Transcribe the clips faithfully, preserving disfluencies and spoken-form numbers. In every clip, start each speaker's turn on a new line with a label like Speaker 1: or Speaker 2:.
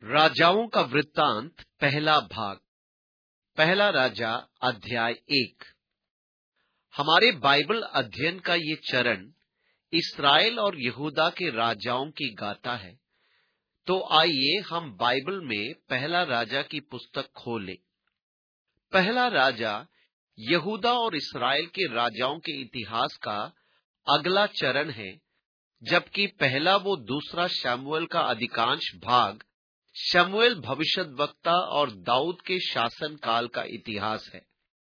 Speaker 1: राजाओं का वृत्तांत पहला भाग। पहला राजा अध्याय एक। हमारे बाइबल अध्ययन का ये चरण इस्राएल और यहूदा के राजाओं की गाथा है। तो आइए हम बाइबल में पहला राजा की पुस्तक खोलें। पहला राजा यहूदा और इस्राएल के राजाओं के इतिहास का अगला चरण है, जबकि पहला वो दूसरा शमूएल का अधिकांश भाग शमूएल भविष्यद्वक्ता और दाऊद के शासन काल का इतिहास है।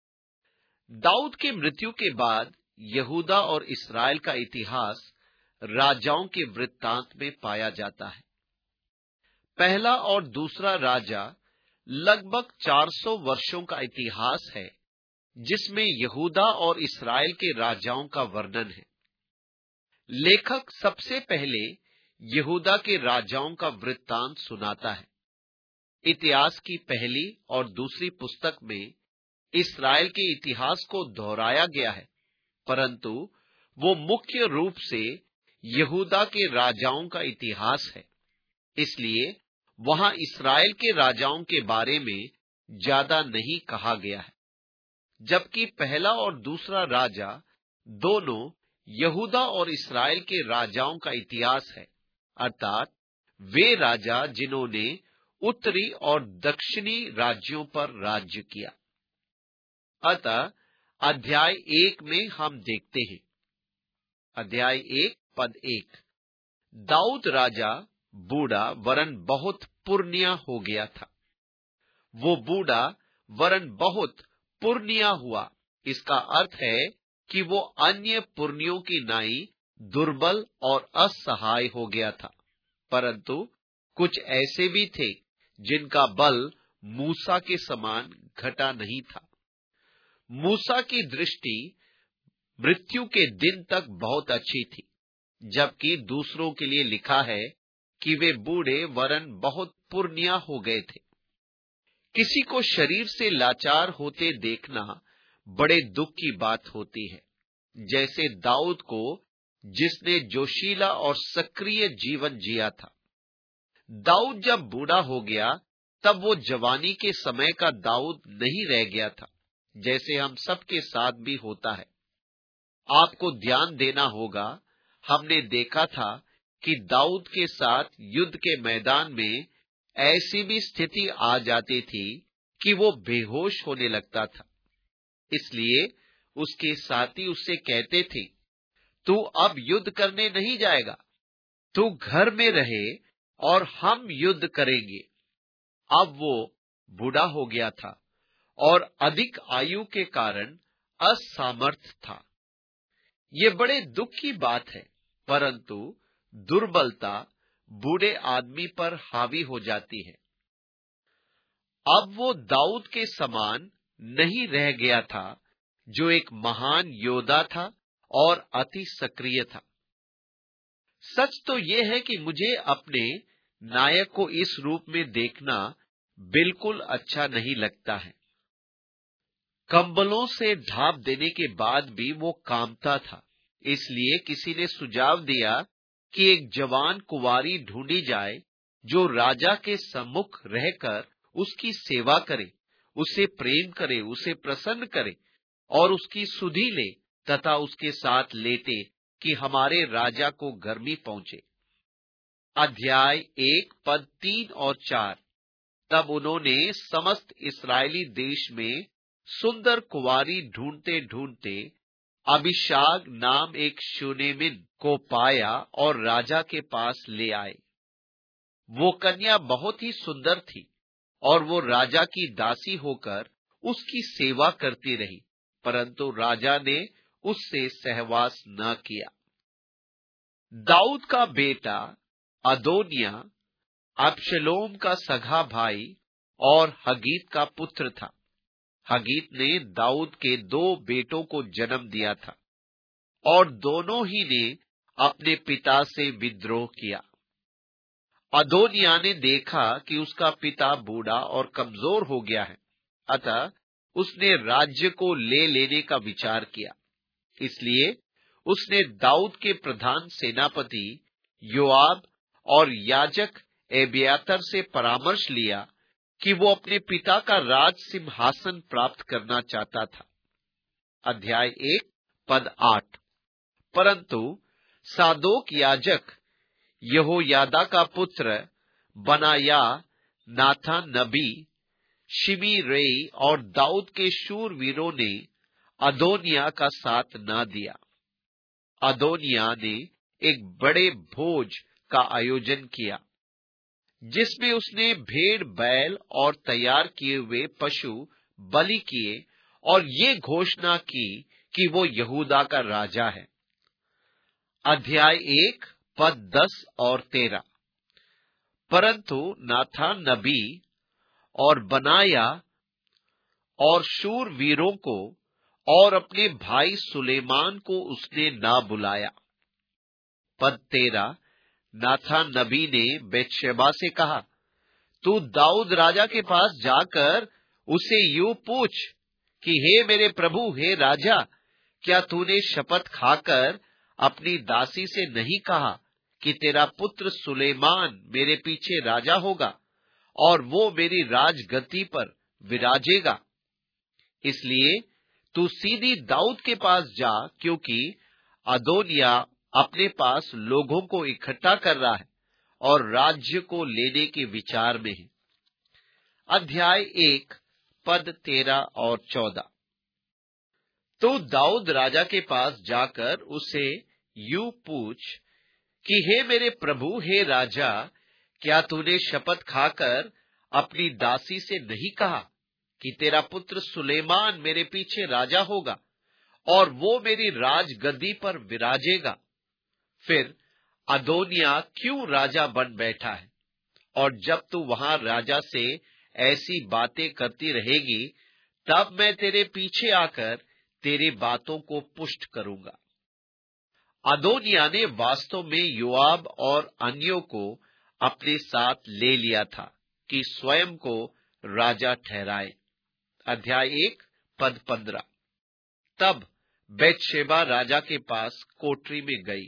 Speaker 1: दाऊद की मृत्यु के बाद यहूदा और इस्राएल का इतिहास राजाओं के वृत्तांत में पाया जाता है। पहला और दूसरा राजा लगभग चार सौ वर्षों का इतिहास है, जिसमें यहूदा और इस्राएल के राजाओं का वर्णन है। लेखक सबसे पहले यहूदा के राजाओं का वृत्तांत सुनाता है। इतिहास की पहली और दूसरी पुस्तक में इस्राएल के इतिहास को दोहराया गया है, परंतु वो मुख्य रूप से यहूदा के राजाओं का इतिहास है। इसलिए वहां इस्राएल के राजाओं के बारे में ज्यादा नहीं कहा गया है, जबकि पहला और दूसरा राजा दोनों यहूदा और इस्राएल के राजाओं का इतिहास है, अर्थात वे राजा जिन्होंने उत्तरी और दक्षिणी राज्यों पर राज्य किया। अतः अध्याय एक में हम देखते हैं। अध्याय एक पद एक। दाऊद राजा बूढ़ा वरन बहुत पुरनिया हो गया था। वो बूढ़ा वरन बहुत पुरनिया हुआ। इसका अर्थ है कि वो अन्य पुरनियों की नाई दुर्बल और असहाय हो गया था, परंतु कुछ ऐसे भी थे जिनका बल मूसा के समान घटा नहीं था। मूसा की दृष्टि मृत्यु के दिन तक बहुत अच्छी थी, जबकि दूसरों के लिए लिखा है कि वे बूढ़े वरन बहुत पुरनिया हो गए थे। किसी को शरीर से लाचार होते देखना बड़े दुख की बात होती है, जैसे दाऊद को, जिसने जोशीला और सक्रिय जीवन जिया था। दाऊद जब बूढ़ा हो गया तब वो जवानी के समय का दाऊद नहीं रह गया था, जैसे हम सबके साथ भी होता है। आपको ध्यान देना होगा, हमने देखा था कि दाऊद के साथ युद्ध के मैदान में ऐसी भी स्थिति आ जाती थी कि वो बेहोश होने लगता था। इसलिए उसके साथी उससे कहते थे, तू अब युद्ध करने नहीं जाएगा, तू घर में रहे और हम युद्ध करेंगे। अब वो बूढ़ा हो गया था और अधिक आयु के कारण असमर्थ था। ये बड़े दुख की बात है, परंतु दुर्बलता बूढ़े आदमी पर हावी हो जाती है। अब वो दाऊद के समान नहीं रह गया था, जो एक महान योद्धा था और अति सक्रिय था। सच तो यह है कि मुझे अपने नायक को इस रूप में देखना बिल्कुल अच्छा नहीं लगता है। कंबलों से ढांप देने के बाद भी वो कांपता था। इसलिए किसी ने सुझाव दिया कि एक जवान कुंवारी ढूंढी जाए, जो राजा के सम्मुख रहकर उसकी सेवा करे, उसे प्रेम करे, उसे प्रसन्न करे और उसकी सुधि ले तथा उसके साथ लेटे कि हमारे राजा को गर्मी पहुंचे। अध्याय एक पद तीन और चार। तब उन्होंने समस्त इस्राएली देश में सुंदर कुंवारी ढूंढते ढूंढते अबीशाग नाम एक शूनेमिन को पाया और राजा के पास ले आए। वो कन्या बहुत ही सुंदर थी और वो राजा की दासी होकर उसकी सेवा करती रही, परंतु राजा ने उससे सहवास न किया। दाऊद का बेटा अदोनिया अबशलोम का सगा भाई और हगीत का पुत्र था। हगीत ने दाऊद के दो बेटों को जन्म दिया था और दोनों ही ने अपने पिता से विद्रोह किया। अदोनिया ने देखा कि उसका पिता बूढ़ा और कमजोर हो गया है, अतः उसने राज्य को ले लेने का विचार किया। इसलिए उसने दाऊद के प्रधान सेनापति योआब और याजक एबियातर से परामर्श लिया कि वो अपने पिता का राज सिंहासन प्राप्त करना चाहता था। अध्याय एक पद आठ। परंतु सादोक याजक, यहोयादा का पुत्र बनाया, नाथान नबी, शिमी रेई और दाऊद के शूरवीरों ने अदोनिया का साथ न दिया। अदोनिया ने एक बड़े भोज का आयोजन किया, जिसमें उसने भेड़ बैल और तैयार किए हुए पशु बलि किए और ये घोषणा की कि वो यहूदा का राजा है। अध्याय एक पद दस और तेरह। परंतु नाथान नबी और बनाया और शूरवीरों को और अपने भाई सुलेमान को उसने ना बुलाया। पद तेरह। नाथान नबी ने बेतशेबा से कहा, तू दाऊद राजा के पास जाकर उसे यूं पूछ कि हे मेरे प्रभु, हे राजा, क्या तूने शपथ खाकर अपनी दासी से नहीं कहा कि तेरा पुत्र सुलेमान मेरे पीछे राजा होगा और वो मेरी राजगद्दी पर विराजेगा? इसलिए तू सीधी दाऊद के पास जा, क्योंकि अदोनिया अपने पास लोगों को इकट्ठा कर रहा है और राज्य को लेने के विचार में है। अध्याय एक पद तेरह और चौदह। तो दाऊद राजा के पास जाकर उसे यूं पूछ कि हे मेरे प्रभु, हे राजा, क्या तूने शपथ खाकर अपनी दासी से नहीं कहा कि तेरा पुत्र सुलेमान मेरे पीछे राजा होगा और वो मेरी राजगद्दी पर विराजेगा? फिर अदोनिया क्यों राजा बन बैठा है? और जब तू वहां राजा से ऐसी बातें करती रहेगी, तब मैं तेरे पीछे आकर तेरी बातों को पुष्ट करूंगा। अदोनिया ने वास्तव में योआब और अन्यों को अपने साथ ले लिया था कि स्वयं को राजा ठहराए। अध्याय एक पद पंद्रह। तब बेतशेबा राजा के पास कोठरी में गई।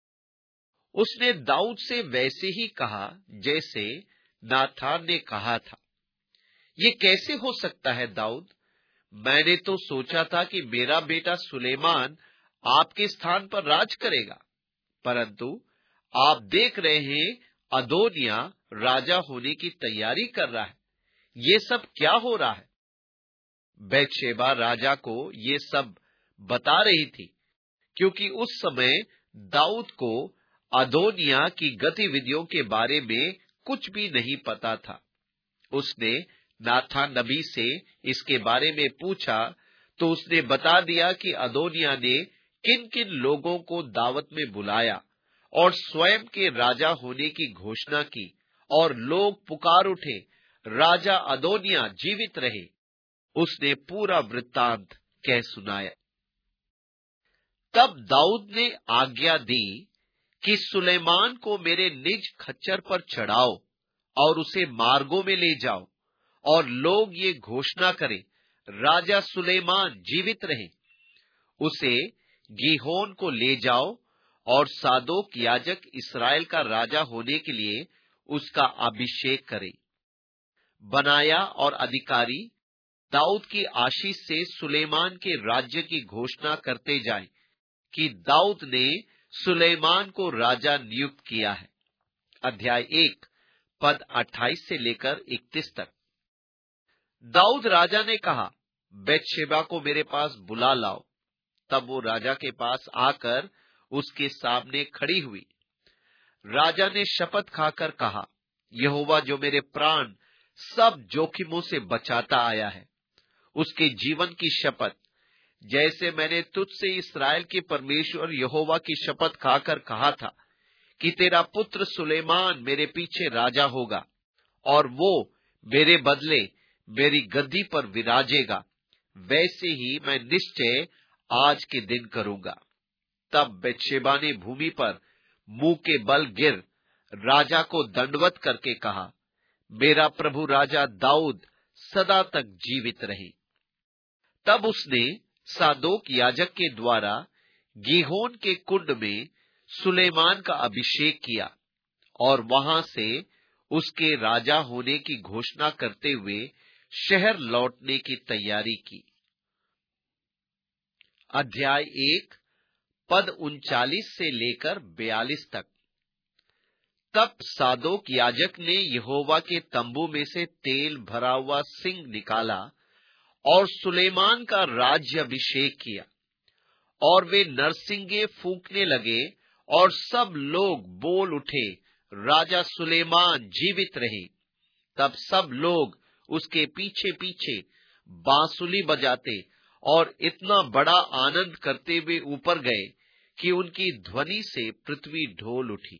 Speaker 1: उसने दाऊद से वैसे ही कहा जैसे नाथान ने कहा था। ये कैसे हो सकता है दाऊद? मैंने तो सोचा था कि मेरा बेटा सुलेमान आपके स्थान पर राज करेगा, परंतु आप देख रहे हैं अदोनिया राजा होने की तैयारी कर रहा है। ये सब क्या हो रहा है? बेतशेबा राजा को ये सब बता रही थी, क्योंकि उस समय दाऊद को अदोनिया की गतिविधियों के बारे में कुछ भी नहीं पता था। उसने नाथान नबी से इसके बारे में पूछा तो उसने बता दिया कि अदोनिया ने किन किन लोगों को दावत में बुलाया और स्वयं के राजा होने की घोषणा की, और लोग पुकार उठे, राजा अदोनिया जीवित रहे। उसने पूरा वृत्तांत कह सुनाया। तब दाऊद ने आज्ञा दी कि सुलेमान को मेरे निज खच्चर पर चढ़ाओ और उसे मार्गों में ले जाओ, और लोग ये घोषणा करें, राजा सुलेमान जीवित रहे। उसे गीहोन को ले जाओ और सादोक याजक इस्राएल का राजा होने के लिए उसका अभिषेक करे। बनाया और अधिकारी दाऊद की आशीष से सुलेमान के राज्य की घोषणा करते जाएं कि दाऊद ने सुलेमान को राजा नियुक्त किया है। अध्याय एक पद अट्ठाईस से लेकर इकतीस तक। दाऊद राजा ने कहा, बेतशेबा को मेरे पास बुला लाओ। तब वो राजा के पास आकर उसके सामने खड़ी हुई। राजा ने शपथ खाकर कहा, यहोवा जो मेरे प्राण सब जोखिमों से बचाता आया है, उसके जीवन की शपथ, जैसे मैंने तुझसे इस्राएल के परमेश्वर यहोवा की शपथ खाकर कहा था कि तेरा पुत्र सुलेमान मेरे पीछे राजा होगा और वो मेरे बदले मेरी गद्दी पर विराजेगा, वैसे ही मैं निश्चय आज के दिन करूंगा। तब बेतशेबा ने भूमि पर मुंह के बल गिर राजा को दंडवत करके कहा, मेरा प्रभु राजा दाऊद सदा तक जीवित रहे। तब उसने सादोक याजक के द्वारा गीहोन के कुंड में सुलेमान का अभिषेक किया और वहां से उसके राजा होने की घोषणा करते हुए शहर लौटने की तैयारी की। अध्याय एक पद उनचालीस से लेकर बयालीस तक। तब सादोक याजक ने यहोवा के तंबू में से तेल भरा हुआ सिंह निकाला और सुलेमान का राज्य अभिषेक किया, और वे नरसिंगे फूंकने लगे और सब लोग बोल उठे, राजा सुलेमान जीवित रहे। तब सब लोग उसके पीछे पीछे बांसुली बजाते और इतना बड़ा आनंद करते हुए ऊपर गए कि उनकी ध्वनि से पृथ्वी ढोल उठी।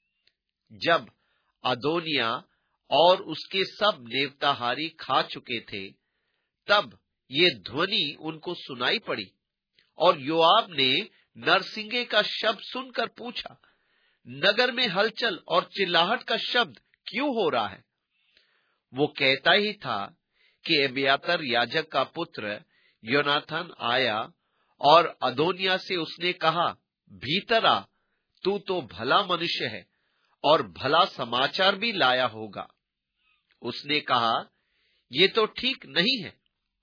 Speaker 1: जब अदोनिया और उसके सब नेवताहारी खा चुके थे, तब ये ध्वनि उनको सुनाई पड़ी, और योआब ने नरसिंगे का शब्द सुनकर पूछा, नगर में हलचल और चिल्लाहट का शब्द क्यों हो रहा है? वो कहता ही था कि अबियातर याजक का पुत्र योनाथन आया, और अदोनिया से उसने कहा, भीतर आ, तू तो भला मनुष्य है और भला समाचार भी लाया होगा। उसने कहा, ये तो ठीक नहीं है।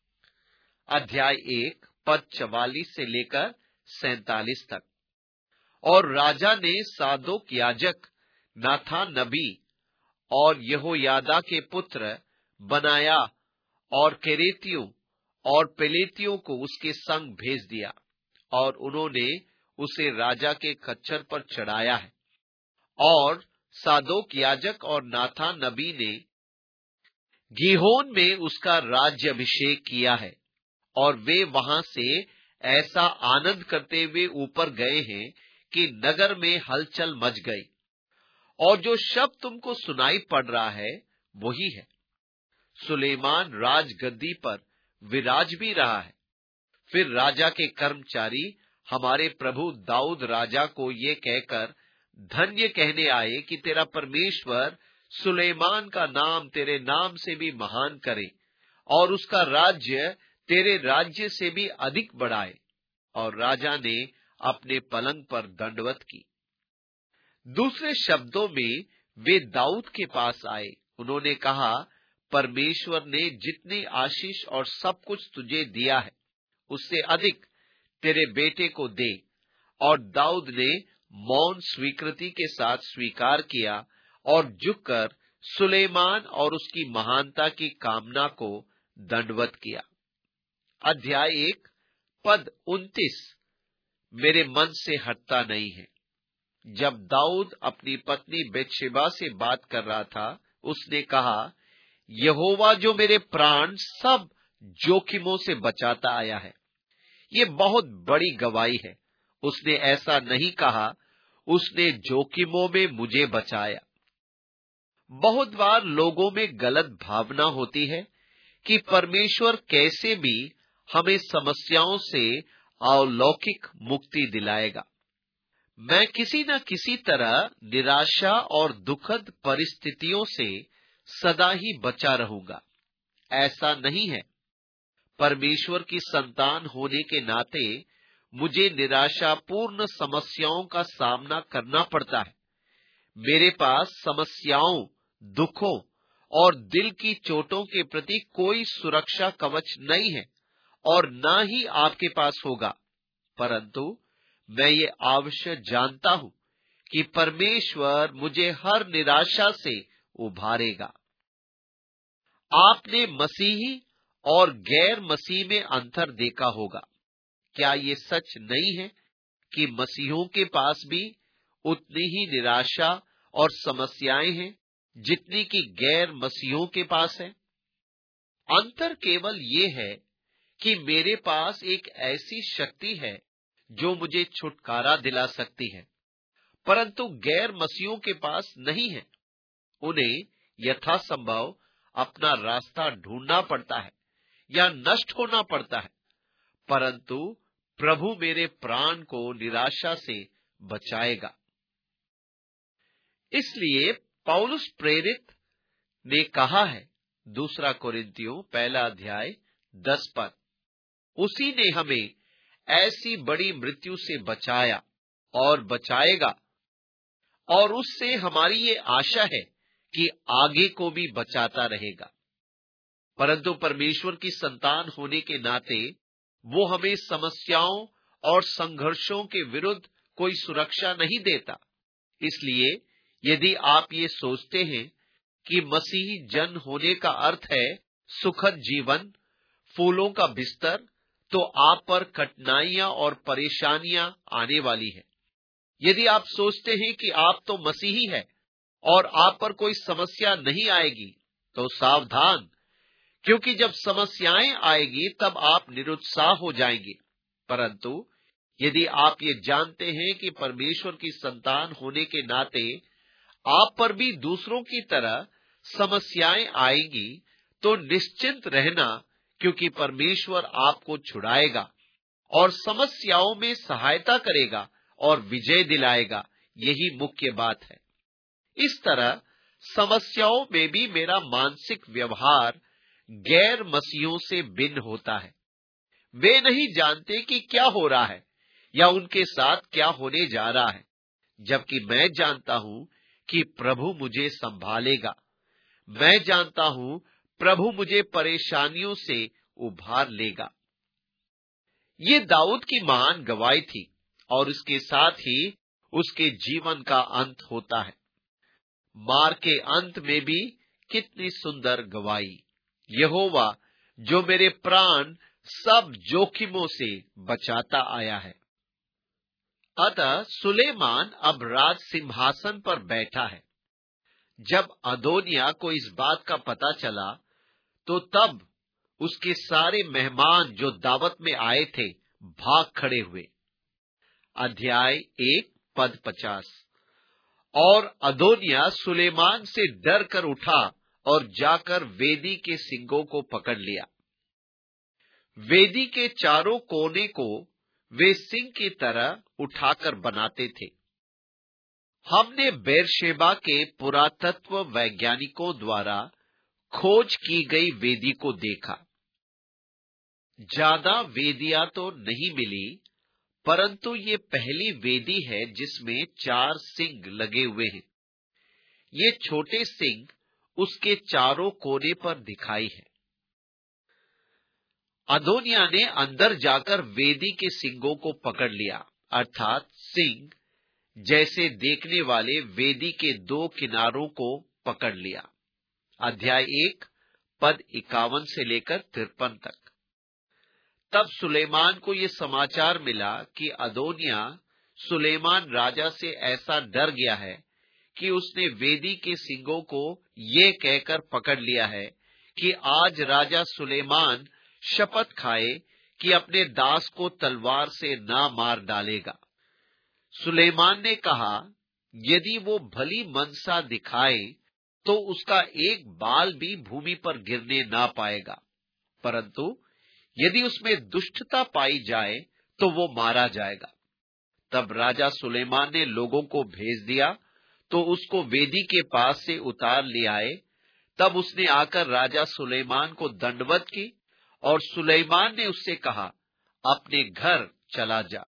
Speaker 1: अध्याय एक पद चवालीस से लेकर सैतालीस तक। और राजा ने सादोक याजक, नाथान नबी और यहोयादा के पुत्र बनाया और केरेतियों और पेलेतियों को उसके संग भेज दिया, और उन्होंने उसे राजा के खच्चर पर चढ़ाया है। और सादोक याजक और नाथान नबी ने गीहोन में उसका राज्य अभिषेक किया है, और वे वहां से ऐसा आनंद करते हुए ऊपर गए हैं कि नगर में हलचल मच गई। और जो शब्द तुमको सुनाई पड़ रहा है वही है। सुलेमान राजगद्दी पर विराज भी रहा है। फिर राजा के कर्मचारी हमारे प्रभु दाऊद राजा को ये कहकर धन्य कहने आए कि तेरा परमेश्वर सुलेमान का नाम तेरे नाम से भी महान करे, और उसका राज्य तेरे राज्य से भी अधिक बढ़ाए। और राजा ने अपने पलंग पर दंडवत की। दूसरे शब्दों में वे दाऊद के पास आए। उन्होंने कहा, परमेश्वर ने जितनी आशीष और सब कुछ तुझे दिया है, उससे अधिक तेरे बेटे को दे। और दाऊद ने मौन स्वीकृति के साथ स्वीकार किया और झुककर सुलेमान और उसकी महानता की कामना को दंडवत किया। अध्याय एक पद उनतीस मेरे मन से हटता नहीं है। जब दाऊद अपनी पत्नी बेतशेबा से बात कर रहा था, उसने कहा, यहोवा जो मेरे प्राण सब जोखिमों से बचाता आया है, ये बहुत बड़ी गवाही है। उसने ऐसा नहीं कहा, उसने जोखिमों में मुझे बचाया। बहुत बार लोगों में गलत भावना होती है कि परमेश्वर कैसे भी हमें समस्याओं से अलौकिक मुक्ति दिलाएगा। मैं किसी न किसी तरह निराशा और दुखद परिस्थितियों से सदा ही बचा रहूंगा, ऐसा नहीं है। परमेश्वर की संतान होने के नाते मुझे निराशापूर्ण समस्याओं का सामना करना पड़ता है। मेरे पास समस्याओं, दुखों और दिल की चोटों के प्रति कोई सुरक्षा कवच नहीं है, और न ही आपके पास होगा। परंतु मैं ये अवश्य जानता हूं कि परमेश्वर मुझे हर निराशा से उभारेगा। आपने मसीही और गैर मसीह में अंतर देखा होगा। क्या ये सच नहीं है कि मसीहों के पास भी उतनी ही निराशा और समस्याएं हैं जितनी कि गैर मसीहों के पास है? अंतर केवल ये है कि मेरे पास एक ऐसी शक्ति है जो मुझे छुटकारा दिला सकती है, परंतु गैर मसीहों के पास नहीं है। उन्हें यथासंभव अपना रास्ता ढूंढना पड़ता है या नष्ट होना पड़ता है, परंतु प्रभु मेरे प्राण को निराशा से बचाएगा। इसलिए पौलुस प्रेरित ने कहा है, दूसरा कोरिन्थियों पहला अध्याय दस पद, उसी ने हमें ऐसी बड़ी मृत्यु से बचाया और बचाएगा, और उससे हमारी ये आशा है कि आगे को भी बचाता रहेगा। परंतु परमेश्वर की संतान होने के नाते वो हमें समस्याओं और संघर्षों के विरुद्ध कोई सुरक्षा नहीं देता। इसलिए यदि आप ये सोचते हैं कि मसीही जन होने का अर्थ है सुखद जीवन, फूलों का बिस्तर, तो आप पर कठिनाइयां और परेशानियां आने वाली है। यदि आप सोचते हैं कि आप तो मसीही हैं और आप पर कोई समस्या नहीं आएगी, तो सावधान, क्योंकि जब समस्याएं आएगी तब आप निरुत्साह हो जाएंगे। परंतु यदि आप ये जानते हैं कि परमेश्वर की संतान होने के नाते आप पर भी दूसरों की तरह समस्याएं आएंगी, तो निश्चिंत रहना, क्योंकि परमेश्वर आपको छुड़ाएगा और समस्याओं में सहायता करेगा और विजय दिलाएगा। यही मुख्य बात है। इस तरह समस्याओं में भी मेरा मानसिक व्यवहार गैर मसीहों से भिन्न होता है। वे नहीं जानते कि क्या हो रहा है या उनके साथ क्या होने जा रहा है, जबकि मैं जानता हूं कि प्रभु मुझे संभालेगा। मैं जानता हूं प्रभु मुझे परेशानियों से उभार लेगा। ये दाऊद की महान गवाही थी और इसके साथ ही उसके जीवन का अंत होता है। मार के अंत में भी कितनी सुंदर गवाही, यहोवा जो मेरे प्राण सब जोखिमों से बचाता आया है। अतः सुलेमान अब राज सिंहासन पर बैठा है। जब अदोनिया को इस बात का पता चला, तो तब उसके सारे मेहमान जो दावत में आए थे भाग खड़े हुए। अध्याय एक पद पचास। और अदोनिया सुलेमान से डर कर उठा और जाकर वेदी के सींगों को पकड़ लिया। वेदी के चारों कोने को वे सिंह की तरह उठाकर बनाते थे। हमने बेरशेबा के पुरातत्व वैज्ञानिकों द्वारा खोज की गई वेदी को देखा। ज्यादा वेदियां तो नहीं मिली, परंतु ये पहली वेदी है जिसमें चार सिंग लगे हुए हैं। ये छोटे सिंग उसके चारों कोने पर दिखाई है। अदोनिया ने अंदर जाकर वेदी के सिंगों को पकड़ लिया, अर्थात सिंग जैसे देखने वाले वेदी के दो किनारों को पकड़ लिया। अध्याय एक पद इक्यावन से लेकर तिरपन तक। तब सुलेमान को यह समाचार मिला कि अदोनिया सुलेमान राजा से ऐसा डर गया है कि उसने वेदी के सिंगों को ये कहकर पकड़ लिया है कि आज राजा सुलेमान शपथ खाए कि अपने दास को तलवार से ना मार डालेगा। सुलेमान ने कहा, यदि वो भली मनसा दिखाए तो उसका एक बाल भी भूमि पर गिरने ना पाएगा, परंतु यदि उसमें दुष्टता पाई जाए तो वो मारा जाएगा। तब राजा सुलेमान ने लोगों को भेज दिया तो उसको वेदी के पास से उतार ले आए। तब उसने आकर राजा सुलेमान को दंडवत की और सुलेमान ने उससे कहा, अपने घर चला जा।